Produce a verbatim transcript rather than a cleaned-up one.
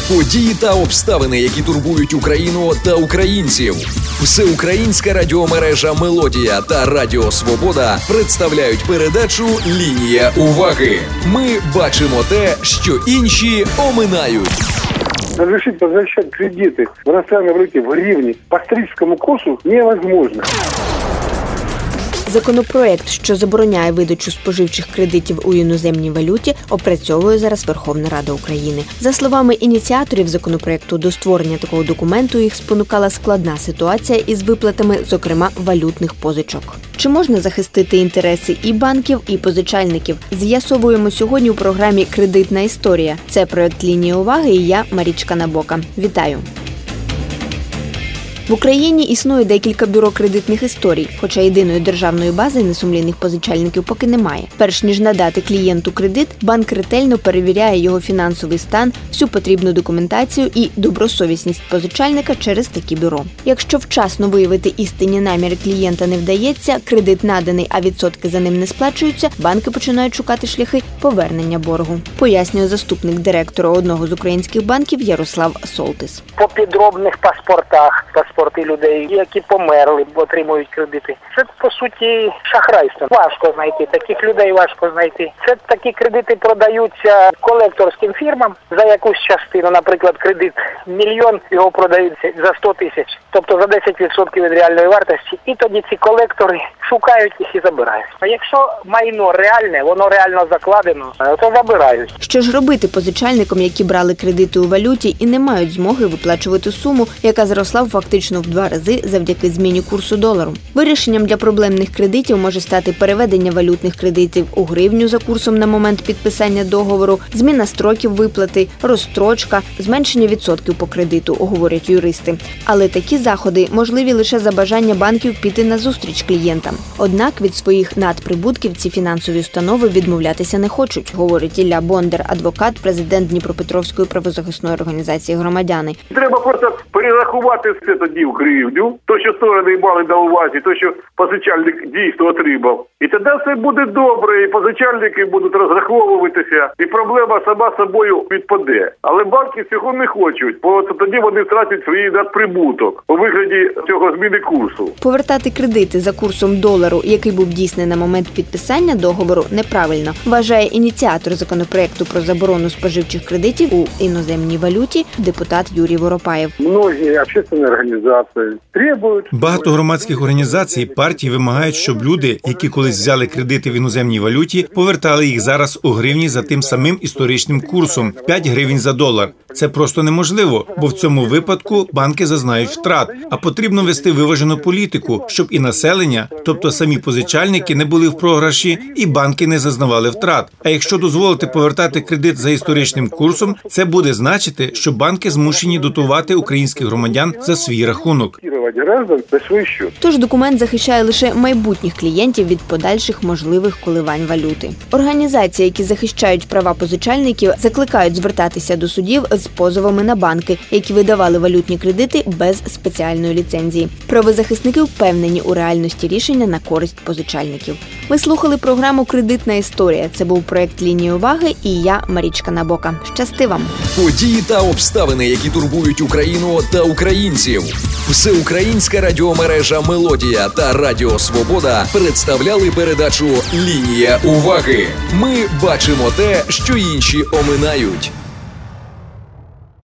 Події та обставини, які турбують Україну та українців. Всеукраїнська радіомережа «Мелодія» та Радіо Свобода представляють передачу «Лінія уваги». Ми бачимо те, що інші оминають. Разрешить возвращать кредиты в иностранной валюте в гривне по австрийскому курсу невозможно. Законопроект, що забороняє видачу споживчих кредитів у іноземній валюті, опрацьовує зараз Верховна Рада України. За словами ініціаторів законопроекту, до створення такого документу їх спонукала складна ситуація із виплатами, зокрема, валютних позичок. Чи можна захистити інтереси і банків, і позичальників? З'ясовуємо сьогодні у програмі «Кредитна історія». Це проект «Лінія уваги» і я, Марічка Набока. Вітаю! В Україні існує декілька бюро кредитних історій, хоча єдиної державної бази несумлінних позичальників поки немає. Перш ніж надати клієнту кредит, банк ретельно перевіряє його фінансовий стан, всю потрібну документацію і добросовісність позичальника через такі бюро. Якщо вчасно виявити істинні наміри клієнта не вдається, кредит наданий, а відсотки за ним не сплачуються, банки починають шукати шляхи повернення боргу. Пояснює заступник директора одного з українських банків Ярослав Солтис. По підробних паспортах, паспорти людей, які померли, отримують кредити. Це, по суті, шахрайство. Важко знайти, таких людей важко знайти. Це такі кредити продаються колекторським фірмам за якусь частину. Наприклад, кредит мільйон, його продають за сто тисяч, тобто за десять відсотків від реальної вартості. І тоді ці колектори шукають їх і забирають. А якщо майно реальне, воно реально закладено, то забирають. Що ж робити позичальникам, які брали кредити у валюті і не мають змоги виплачувати суму, яка зросла фактично в два рази завдяки зміні курсу долару? Вирішенням для проблемних кредитів може стати переведення валютних кредитів у гривню за курсом на момент підписання договору, зміна строків виплати, розстрочка, зменшення відсотків по кредиту, говорять юристи. Але такі заходи можливі лише за бажання банків піти назустріч клієнтам. Однак від своїх надприбутків ці фінансові установи відмовлятися не хочуть, говорить Ілля Бондар, адвокат, президент Дніпропетровської правозахисної організації «Громадяни». Треба просто перерахувати все тоді в гривню, то, що сторони мали на увазі, то, що позичальник дійсно отримав. І тоді все буде добре, і позичальники будуть розраховуватися, і проблема сама собою відпаде. Але банки цього не хочуть, бо тоді вони втратять свій надприбуток у вигляді цього зміни курсу. Повертати кредити за курсом долару, який був дійсний на момент підписання договору, неправильно, вважає ініціатор законопроекту про заборону споживчих кредитів у іноземній валюті депутат Юрій Воропаєв. Многі общественні організації требують... Багато громадських організацій, партій вимагають, щоб люди, які колись взяли кредити в іноземній валюті, повертали їх зараз у гривні за тим самим історичним курсом – п'ять гривень за долар. Це просто неможливо, бо в цьому випадку банки зазнають втрат. А потрібно вести виважену політику, щоб і населення, тобто самі позичальники, не були в програші, і банки не зазнавали втрат. А якщо дозволити повертати кредит за історичним курсом, це буде значити, що банки змушені дотувати українських громадян за свій рахунок. Тож документ захищає лише майбутніх клієнтів від подальших можливих коливань валюти. Організації, які захищають права позичальників, закликають звертатися до судів з позовами на банки, які видавали валютні кредити без спеціальної ліцензії. Правозахисники впевнені у реальності рішення на користь позичальників. Ви слухали програму «Кредитна історія». Це був проект «Лінія уваги» і я, Марічка Набока. Щасти вам! Події та обставини, які турбують Україну та українців. Всеукраїнська радіомережа «Мелодія» та Радіо Свобода представляли передачу «Лінія уваги». Ми бачимо те, що інші оминають.